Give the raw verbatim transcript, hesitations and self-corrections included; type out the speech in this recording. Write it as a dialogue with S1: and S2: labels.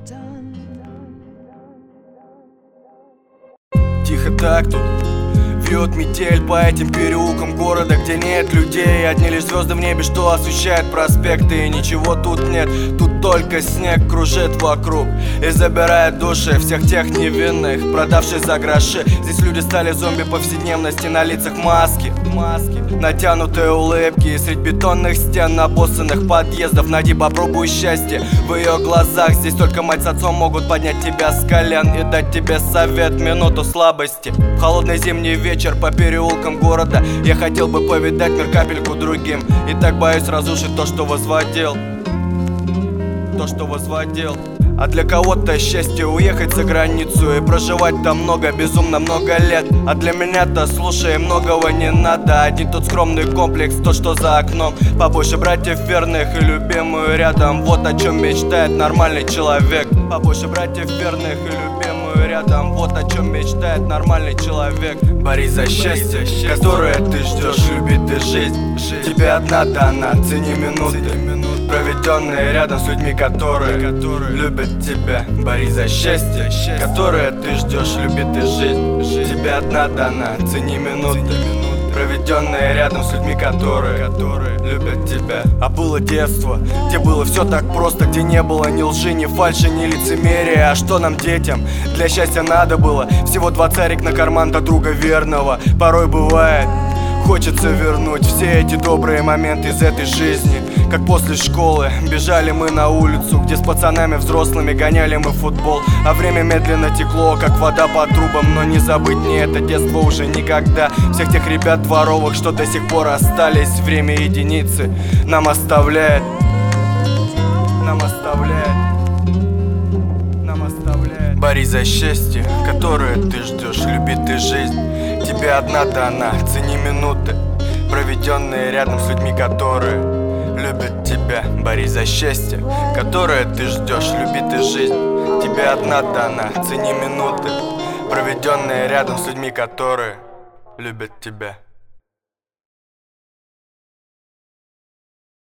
S1: Тихо так тут вьет метель по этим переулкам города, где нет людей. Одни лишь звезды в небе, что освещают проспекты. И ничего тут нет, тут только снег кружит вокруг и забирает души всех тех невинных, продавших за гроши. Здесь люди стали зомби повседневности, на лицах маски, маски, натянутые улыбки. И средь бетонных стен, обоссанных подъездов, найди, попробуй счастье в ее глазах. Здесь только мать с отцом могут поднять тебя с колен и дать тебе совет в минуту слабости. В холодный зимний вечер по переулкам города я хотел бы повидать мир капельку другим. И так боюсь разрушить то, что возводил, то, что возводил. А для кого-то счастье уехать за границу и проживать там много, безумно много лет. А для меня-то, слушай, многого не надо. Один тот скромный комплекс, то, что за окном. Побольше братьев верных и любимую рядом. Вот о чем мечтает нормальный человек. Побольше братьев верных и любимую рядом. Вот о чем мечтает нормальный человек. Борись за счастье, которое ты ждешь, люби ты жизнь. Тебе одна дана, цени минуты, проведенные рядом с людьми, которые, которые любят тебя. Борись за счастье, которое ты ждешь, люби ты жизнь. Тебе одна дана, цени минуты, проведенные рядом с людьми, которые, которые любят тебя. А было детство, где было все так просто, где не было ни лжи, ни фальши, ни лицемерия. А что нам, детям, для счастья надо было? Всего два царик на карман до друга верного. Порой бывает, хочется вернуть все эти добрые моменты из этой жизни. Как после школы бежали мы на улицу, где с пацанами взрослыми гоняли мы футбол. А время медленно текло, как вода по трубам. Но не забыть мне это детство уже никогда. Всех тех ребят дворовых, что до сих пор остались. Время единицы нам оставляет, нам оставляет, нам оставляет. Борись за счастье, которое ты ждешь, люби ты жизнь. Тебе одна дана, цени минуты, проведенные рядом с людьми, которые любят тебя. Борись за счастье, которое ты ждешь, люби ты жизнь. Тебе одна дана, цени минуты, проведенные рядом с людьми, которые любят тебя.